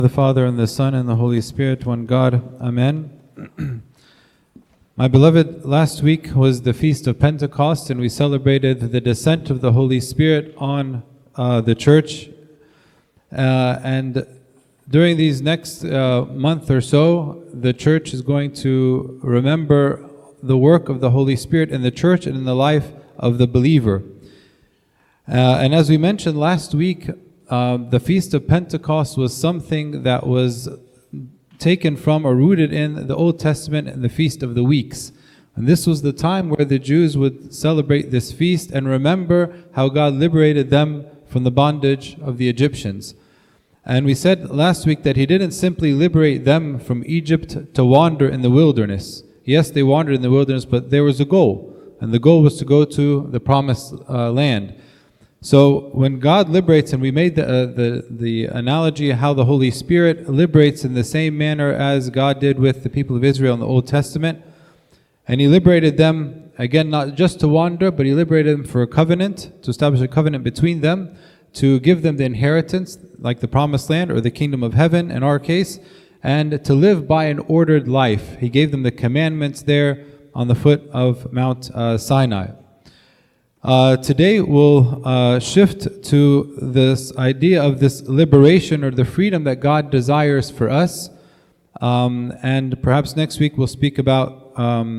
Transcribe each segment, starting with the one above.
The Father, and the Son, and the Holy Spirit, one God. Amen. My beloved, last week was the Feast of Pentecost, and we celebrated the descent of the Holy Spirit on the church. And during these next month or so, the church is going to remember the work of the Holy Spirit in the church and in the life of the believer. And as we mentioned last week, the Feast of Pentecost was something that was taken from or rooted in the Old Testament and the Feast of the Weeks. And this was the time where the Jews would celebrate this feast and remember how God liberated them from the bondage of the Egyptians. And we said last week that He didn't simply liberate them from Egypt to wander in the wilderness. Yes, they wandered in the wilderness, but there was a goal. And the goal was to go to the promised land. So when God liberates, and we made the analogy how the Holy Spirit liberates in the same manner as God did with the people of Israel in the Old Testament. And He liberated them, again, not just to wander, but He liberated them for a covenant, to establish a covenant between them, to give them the inheritance, like the promised land or the kingdom of heaven in our case, and to live by an ordered life. He gave them the commandments there on the foot of Mount Sinai. Today we'll shift to this idea of this liberation or the freedom that God desires for us, and perhaps next week we'll speak about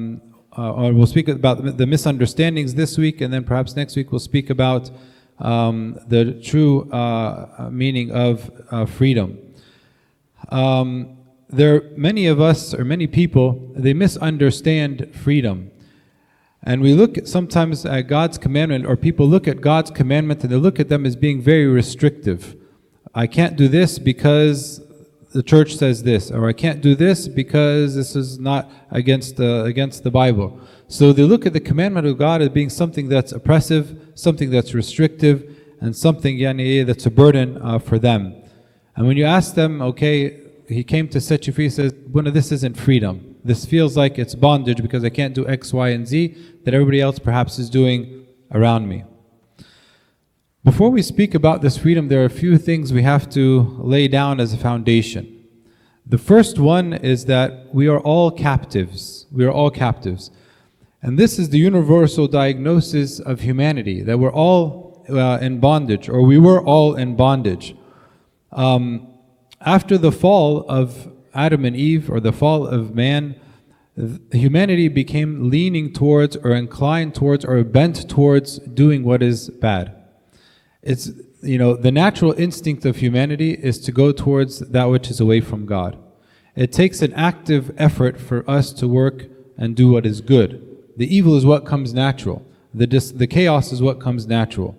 the misunderstandings this week, and then perhaps next week we'll speak about the true meaning of freedom. There are many of us, or many people, they misunderstand freedom. And we look sometimes at God's commandment, or people look at God's commandment and they look at them as being very restrictive. I can't do this because the church says this, or I can't do this because this is not against the Bible. So they look at the commandment of God as being something that's oppressive, something that's restrictive, and something that's a burden for them. And when you ask them, okay, He came to set you free, He says, well, no, this isn't freedom. This feels like it's bondage because I can't do X, Y, and Z that everybody else perhaps is doing around me. Before we speak about this freedom, there are a few things we have to lay down as a foundation. The first one is that we are all captives. We are all captives. And this is the universal diagnosis of humanity, that we're all in bondage, or we were all in bondage. After the fall of Adam and Eve, or the fall of man, humanity became leaning towards, or inclined towards, or bent towards doing what is bad. It's, the natural instinct of humanity is to go towards that which is away from God. It takes an active effort for us to work and do what is good. The evil is what comes natural. The chaos is what comes natural.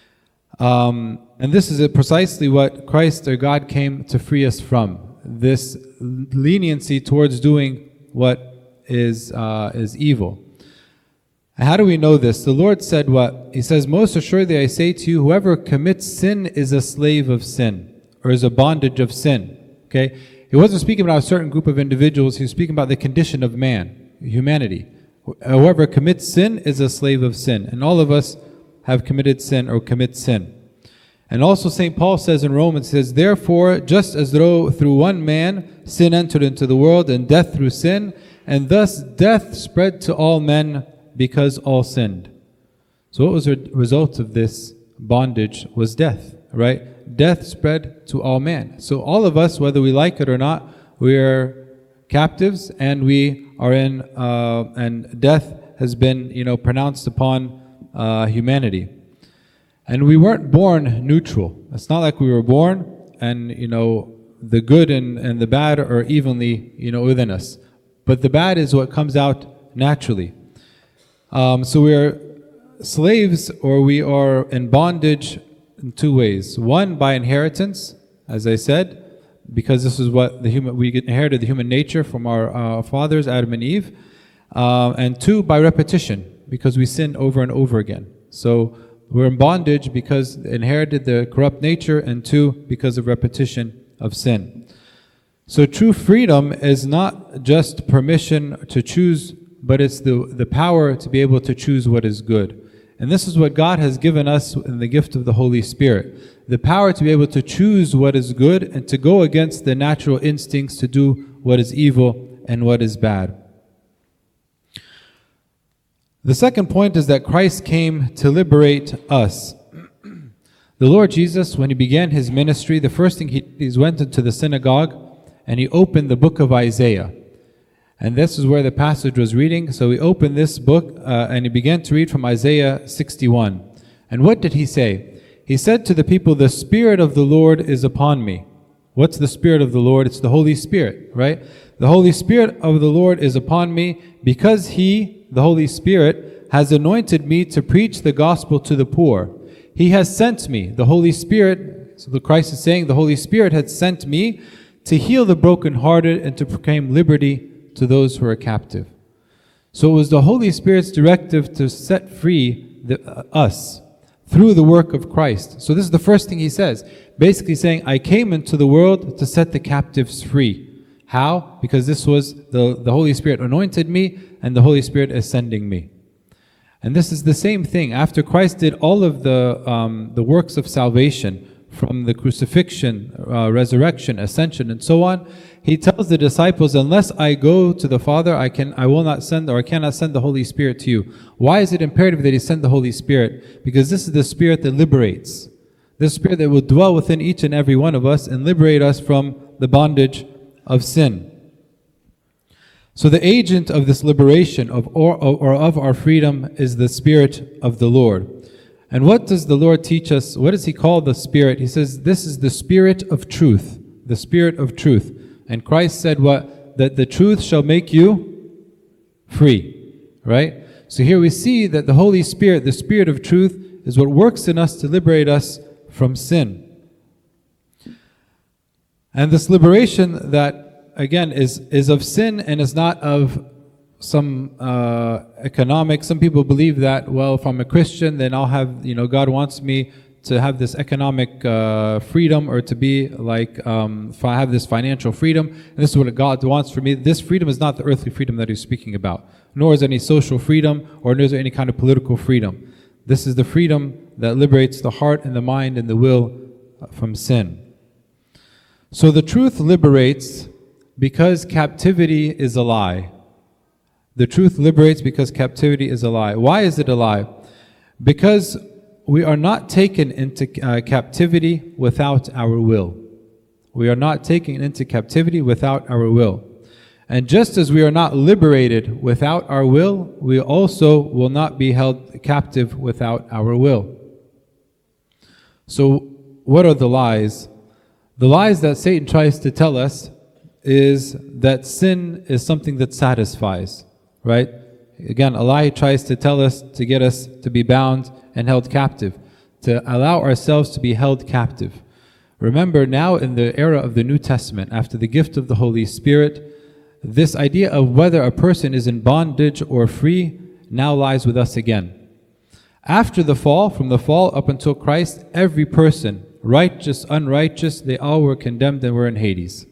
And this is precisely what Christ or God came to free us from. This leniency towards doing what is evil. And how do we know this? The Lord said what? He says, most assuredly I say to you, whoever commits sin is a slave of sin, or is a bondage of sin. Okay? He wasn't speaking about a certain group of individuals, he was speaking about the condition of man, humanity. Whoever commits sin is a slave of sin. And all of us have committed sin or commit sin. And also St. Paul says in Romans, says, therefore, just as though through one man sin entered into the world, and death through sin, and thus death spread to all men because all sinned. So what was the result of this bondage was death, right? Death spread to all men. So all of us, whether we like it or not, we are captives, and we are in, and death has been, pronounced upon humanity. And we weren't born neutral. It's not like we were born and, the good and the bad are evenly, within us. But the bad is what comes out naturally. So we are slaves, or we are in bondage in two ways. One, by inheritance, as I said, because this is what we inherited the human nature from our fathers, Adam and Eve. And two, by repetition, because we sin over and over again. So we're in bondage because inherited the corrupt nature, and two, because of repetition of sin. So true freedom is not just permission to choose, but it's the power to be able to choose what is good. And this is what God has given us in the gift of the Holy Spirit. the power to be able to choose what is good and to go against the natural instincts to do what is evil and what is bad. The second point is that Christ came to liberate us. The Lord Jesus, when he began his ministry, the first thing he went into the synagogue and he opened the book of Isaiah. And this is where the passage was reading. So he opened this book and he began to read from Isaiah 61. And what did he say? He said to the people, "The Spirit of the Lord is upon me." What's the Spirit of the Lord? It's the Holy Spirit, right? The Holy Spirit of the Lord is upon me because He, the Holy Spirit, has anointed me to preach the gospel to the poor. He has sent me, the Holy Spirit, so the Christ is saying, the Holy Spirit has sent me to heal the brokenhearted and to proclaim liberty to those who are captive. So it was the Holy Spirit's directive to set free us through the work of Christ. So this is the first thing he says, basically saying, I came into the world to set the captives free. How? Because this was the Holy Spirit anointed me and the Holy Spirit is sending me. And this is the same thing. After Christ did all of the works of salvation, from the crucifixion, resurrection, ascension, and so on, he tells the disciples, unless I go to the Father, I will not send, or I cannot send the Holy Spirit to you. Why is it imperative that he send the Holy Spirit? Because this is the Spirit that liberates. This Spirit that will dwell within each and every one of us and liberate us from the bondage of sin. So the agent of this liberation of our freedom is the Spirit of the Lord. And what does the Lord teach us? What does he call the Spirit? He says, this is the Spirit of truth. The Spirit of truth. And Christ said what? That the truth shall make you free. Right? So here we see that the Holy Spirit, the Spirit of truth, is what works in us to liberate us from sin. And this liberation that, again, is of sin and is not of some economic. Some people believe that, well, if I'm a Christian, then I'll have, God wants me to have this economic freedom, or to be like, if I have this financial freedom, and this is what God wants for me. This freedom is not the earthly freedom that he's speaking about, nor is any social freedom, or nor is there any kind of political freedom. This is the freedom that liberates the heart and the mind and the will from sin. So the truth liberates because captivity is a lie. The truth liberates because captivity is a lie. Why is it a lie? Because we are not taken into captivity without our will. We are not taken into captivity without our will. And just as we are not liberated without our will, we also will not be held captive without our will. So what are the lies? The lies that Satan tries to tell us is that sin is something that satisfies. Right? Again, a lie tries to tell us, to get us to be bound and held captive, to allow ourselves to be held captive. Remember, now in the era of the New Testament, after the gift of the Holy Spirit, this idea of whether a person is in bondage or free now lies with us again. After the fall, from the fall up until Christ, every person, righteous, unrighteous, they all were condemned and were in Hades.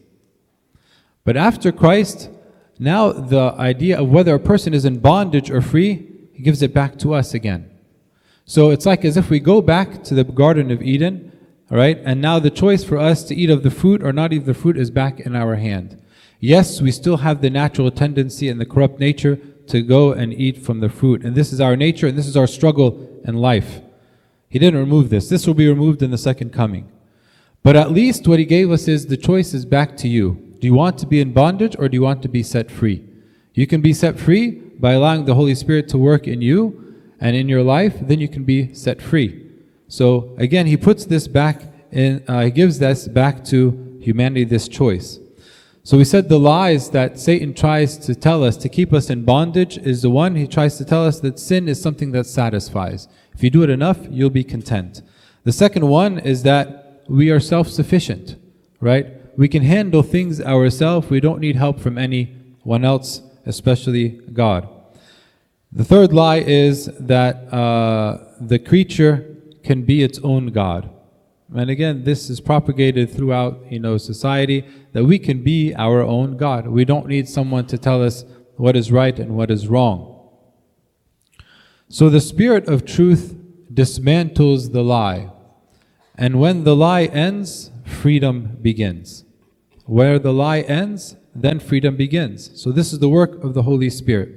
But after Christ, now the idea of whether a person is in bondage or free, he gives it back to us again. So it's like as if we go back to the Garden of Eden, all right, and now the choice for us to eat of the fruit or not eat of the fruit is back in our hand. Yes, we still have the natural tendency and the corrupt nature to go and eat from the fruit. And this is our nature and this is our struggle in life. He didn't remove this. This will be removed in the second coming. But at least what he gave us is the choice is back to you. Do you want to be in bondage or do you want to be set free? You can be set free by allowing the Holy Spirit to work in you and in your life, then you can be set free. So again, he puts this back in, he gives this back to humanity, this choice. So we said the lies that Satan tries to tell us to keep us in bondage is the one, he tries to tell us that sin is something that satisfies. If you do it enough, you'll be content. The second one is that we are self-sufficient, right? We can handle things ourselves. We don't need help from anyone else, especially God. The third lie is that the creature can be its own God. And again, this is propagated throughout, society, that we can be our own God. We don't need someone to tell us what is right and what is wrong. So the Spirit of truth dismantles the lie. And when the lie ends, freedom begins. Where the lie ends, then freedom begins. So this is the work of the Holy Spirit.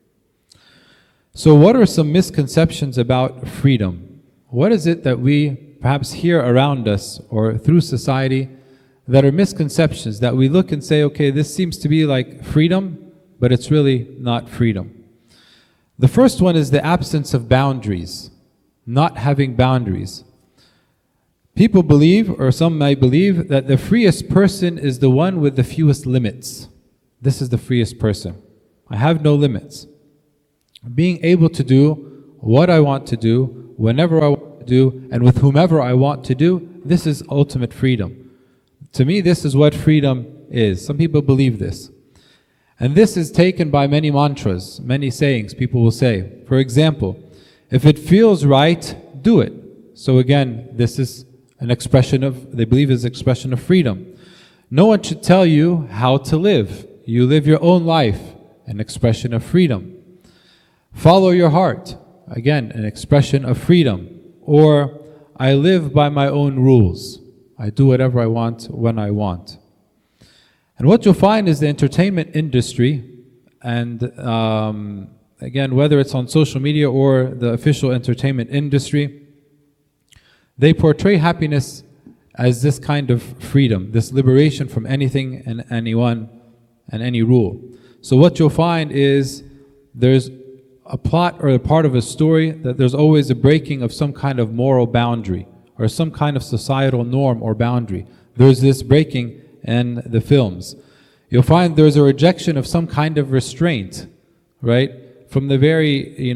So what are some misconceptions about freedom? What is it that we perhaps hear around us or through society that are misconceptions that we look and say, okay, this seems to be like freedom, but it's really not freedom? The first one is the absence of boundaries, not having boundaries. People believe, or some might believe, that the freest person is the one with the fewest limits. This is the freest person. I have no limits. Being able to do what I want to do, whenever I want to do, and with whomever I want to do, this is ultimate freedom. To me, this is what freedom is. Some people believe this. And this is taken by many mantras, many sayings people will say. For example, if it feels right, do it. So again, this is an expression of, they believe is expression of freedom. No one should tell you how to live. You live your own life, an expression of freedom. Follow your heart, again, an expression of freedom. Or, I live by my own rules. I do whatever I want when I want. And what you'll find is the entertainment industry, and again, whether it's on social media or the official entertainment industry, they portray happiness as this kind of freedom, this liberation from anything and anyone and any rule. So what you'll find is there's a plot or a part of a story that there's always a breaking of some kind of moral boundary or some kind of societal norm or boundary. There's this breaking in the films. You'll find there's a rejection of some kind of restraint, right? From the very,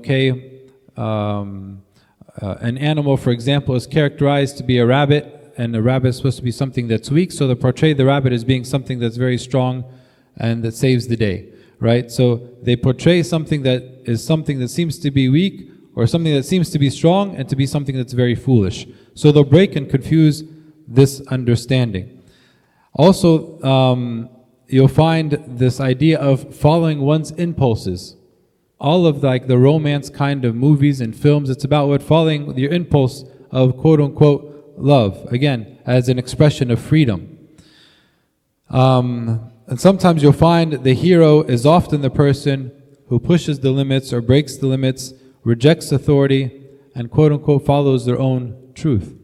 an animal, for example, is characterized to be a rabbit, and a rabbit is supposed to be something that's weak, so they portray the rabbit as being something that's very strong and that saves the day, right? So they portray something that seems to be weak or something that seems to be strong and to be something that's very foolish. So they'll break and confuse this understanding. Also, you'll find this idea of following one's impulses. All of the romance kind of movies and films, it's about following your impulse of quote-unquote love, again, as an expression of freedom. And sometimes you'll find the hero is often the person who pushes the limits or breaks the limits, rejects authority, and quote-unquote follows their own truth.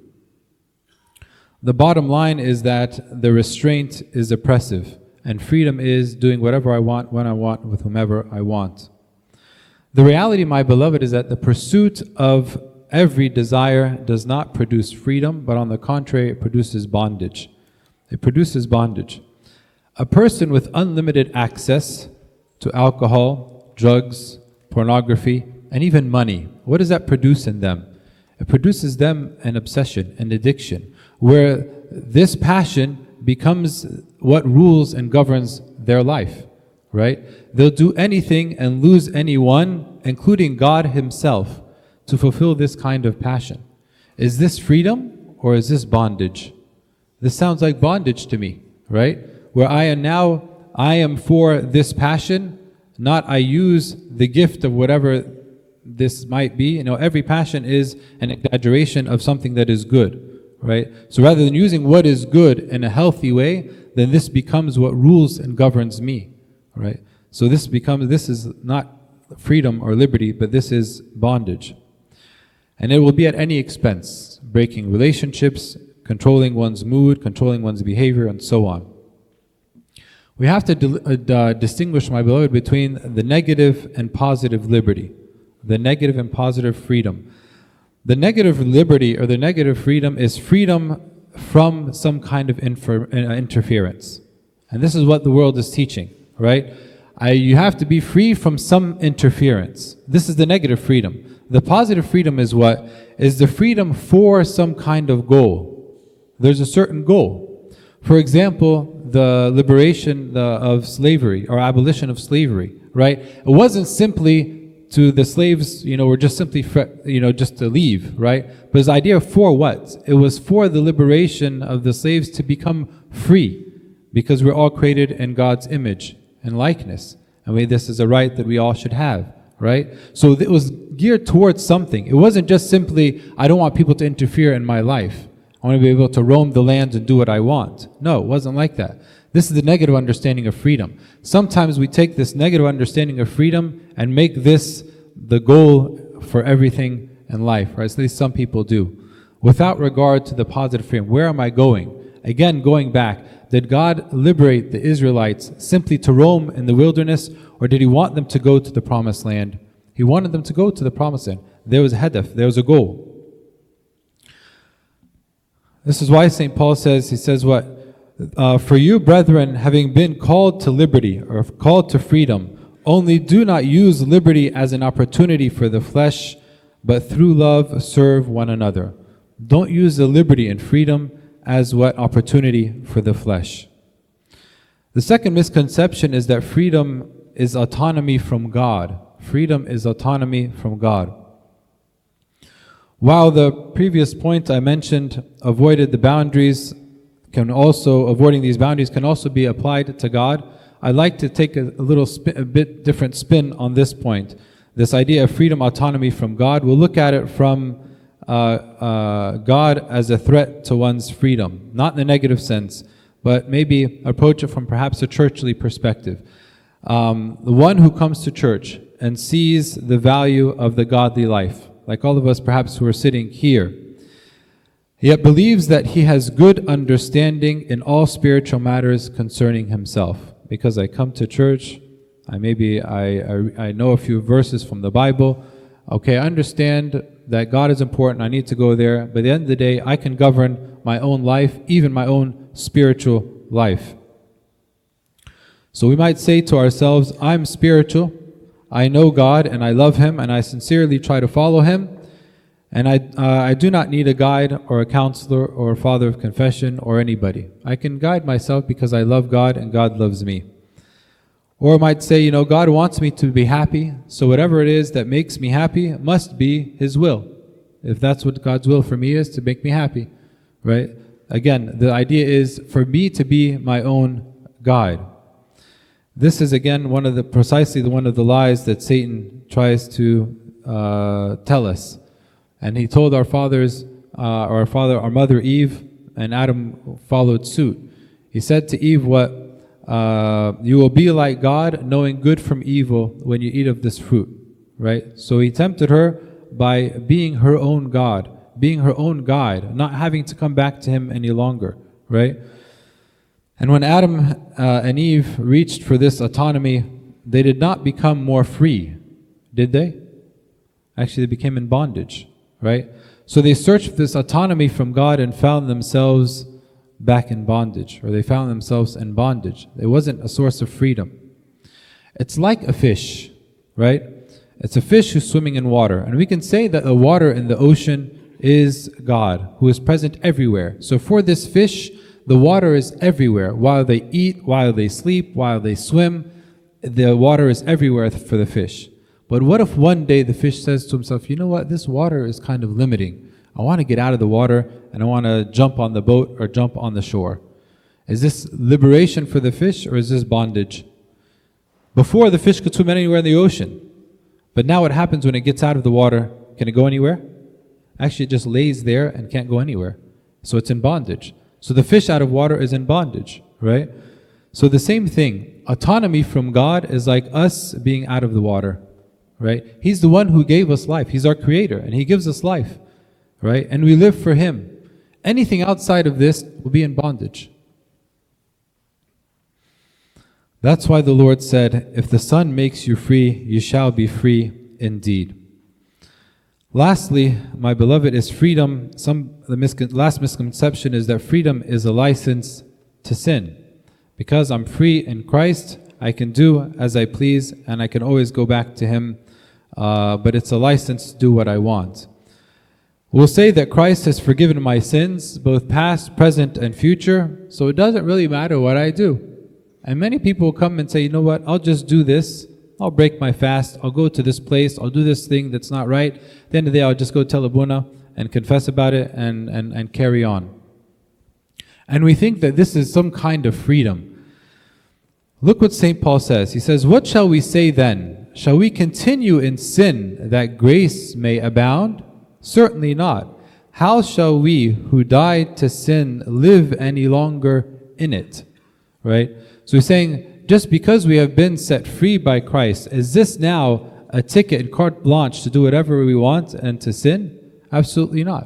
The bottom line is that the restraint is oppressive, and freedom is doing whatever I want, when I want, with whomever I want. The reality, my beloved, is that the pursuit of every desire does not produce freedom, but on the contrary, it produces bondage. It produces bondage. A person with unlimited access to alcohol, drugs, pornography, and even money, what does that produce in them? It produces them an obsession, an addiction, where this passion becomes what rules and governs their life. Right? They'll do anything and lose anyone, including God Himself, to fulfill this kind of passion. Is this freedom or is this bondage? This sounds like bondage to me, right? Where I am for this passion, not I use the gift of whatever this might be. Every passion is an exaggeration of something that is good, right? So rather than using what is good in a healthy way, then this becomes what rules and governs me. Right? So this is not freedom or liberty, but this is bondage. And it will be at any expense, breaking relationships, controlling one's mood, controlling one's behavior, and so on. We have to distinguish, my beloved, between the negative and positive liberty, the negative and positive freedom. The negative liberty or the negative freedom is freedom from some kind of interference. And this is what the world is teaching. Right? You have to be free from some interference. This is the negative freedom. The positive freedom is what? Is the freedom for some kind of goal. There's a certain goal. For example, the liberation of slavery or abolition of slavery, right? It wasn't simply to the slaves, were just simply, just to leave, right? But his idea for what? It was for the liberation of the slaves to become free, because we're all created in God's image and likeness. And this is a right that we all should have, right? So it was geared towards something. It wasn't just simply, I don't want people to interfere in my life. I want to be able to roam the land and do what I want. No, it wasn't like that. This is the negative understanding of freedom. Sometimes we take this negative understanding of freedom and make this the goal for everything in life, right? At least some people do. Without regard to the positive freedom. Where am I going? Again, going back, did God liberate the Israelites simply to roam in the wilderness, or did He want them to go to the promised land? He wanted them to go to the promised land. There was a hadaf, there was a goal. This is why St. Paul says, he says what? For you, brethren, having been called to liberty, or called to freedom, only do not use liberty as an opportunity for the flesh, but through love serve one another. Don't use the liberty and freedom as what? Opportunity for the flesh. The second misconception is that freedom is autonomy from God. Freedom is autonomy from God. While the previous point I mentioned avoiding these boundaries can also be applied to God, I'd like to take a bit different spin on this point. This idea of freedom, autonomy from God, we'll look at it from God as a threat to one's freedom, not in the negative sense, but maybe approach it from perhaps a churchly perspective. The one who comes to church and sees the value of the godly life, like all of us perhaps who are sitting here, yet believes that he has good understanding in all spiritual matters concerning himself. Because I come to church, I know a few verses from the Bible. Okay, I understand that God is important, I need to go there, but at the end of the day, I can govern my own life, even my own spiritual life. So we might say to ourselves, I'm spiritual, I know God and I love Him and I sincerely try to follow Him, and I do not need a guide or a counselor or a father of confession or anybody. I can guide myself because I love God and God loves me. Or I might say, God wants me to be happy, so whatever it is that makes me happy must be His will. If that's what God's will for me is, to make me happy, right? Again, the idea is for me to be my own guide. This is again precisely one of the lies that Satan tries to tell us. And he told our mother Eve, and Adam followed suit. He said to Eve, what? You will be like God, knowing good from evil when you eat of this fruit, right? So he tempted her by being her own God, being her own guide, not having to come back to him any longer, right? And when Adam and Eve reached for this autonomy, they did not become more free, did they? Actually, they became in bondage, right? So they searched for this autonomy from God and found themselves back in bondage, or they found themselves in bondage. It wasn't a source of freedom. It's like a fish, right? It's a fish who's swimming in water. And we can say that the water in the ocean is God, who is present everywhere. So for this fish, the water is everywhere. While they eat, while they sleep, while they swim, the water is everywhere for the fish. But what if one day the fish says to himself, you know what, this water is kind of limiting. I want to get out of the water and I want to jump on the boat or jump on the shore. Is this liberation for the fish or is this bondage? Before, the fish could swim anywhere in the ocean. But now what happens when it gets out of the water? Can it go anywhere? Actually, it just lays there and can't go anywhere. So it's in bondage. So the fish out of water is in bondage, right? So the same thing. Autonomy from God is like us being out of the water, right? He's the one who gave us life. He's our creator and He gives us life, right? And we live for Him. Anything outside of this will be in bondage. That's why the Lord said, if the Son makes you free, you shall be free indeed. Lastly, my beloved, is freedom. The last misconception is that freedom is a license to sin. Because I'm free in Christ, I can do as I please and I can always go back to Him. But it's a license to do what I want. We'll say that Christ has forgiven my sins, both past, present, and future, so it doesn't really matter what I do. And many people come and say, you know what, I'll just do this. I'll break my fast. I'll go to this place. I'll do this thing that's not right. At the end of the day, I'll just go tell Abuna and confess about it and carry on. And we think that this is some kind of freedom. Look what St. Paul says. He says, what shall we say then? Shall we continue in sin that grace may abound? Certainly not. how shall we who died to sin live any longer in it? Right? So he's saying, just because we have been set free by Christ, is this now a ticket and carte blanche to do whatever we want and to sin? Absolutely not.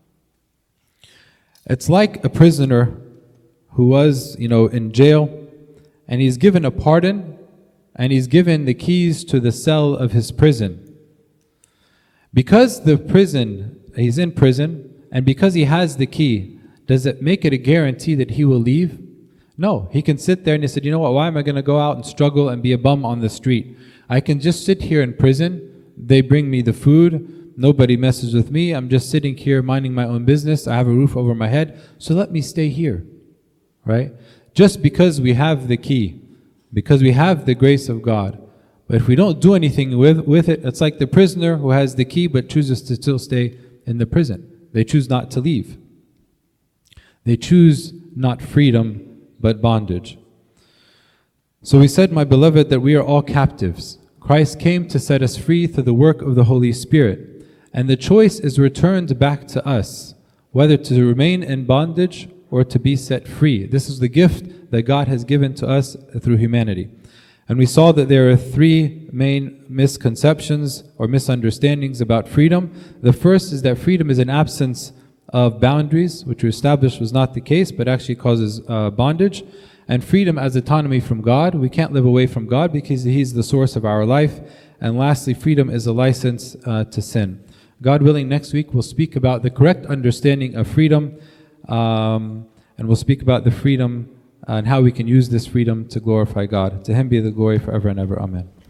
It's like a prisoner who was, in jail, and he's given a pardon, and he's given the keys to the cell of his prison. Because he's in prison, and because he has the key, does it make it a guarantee that he will leave? No, he can sit there and he said, you know what, why am I going to go out and struggle and be a bum on the street? I can just sit here in prison. They bring me the food. Nobody messes with me. I'm just sitting here minding my own business. I have a roof over my head. So let me stay here, right? Just because we have the key, because we have the grace of God. But if we don't do anything with it, it's like the prisoner who has the key but chooses to still stay in the prison. They choose not to leave. They choose not freedom, but bondage. So we said, my beloved, that we are all captives. Christ came to set us free through the work of the Holy Spirit. And the choice is returned back to us, whether to remain in bondage or to be set free. This is the gift that God has given to us through humanity. And we saw that there are three main misconceptions or misunderstandings about freedom. The first is that freedom is an absence of boundaries, which we established was not the case, but actually causes bondage. And freedom as autonomy from God. We can't live away from God because He's the source of our life. And lastly, freedom is a license to sin. God willing, next week we'll speak about the correct understanding of freedom, and we'll speak about the freedom and how we can use this freedom to glorify God. To Him be the glory forever and ever. Amen.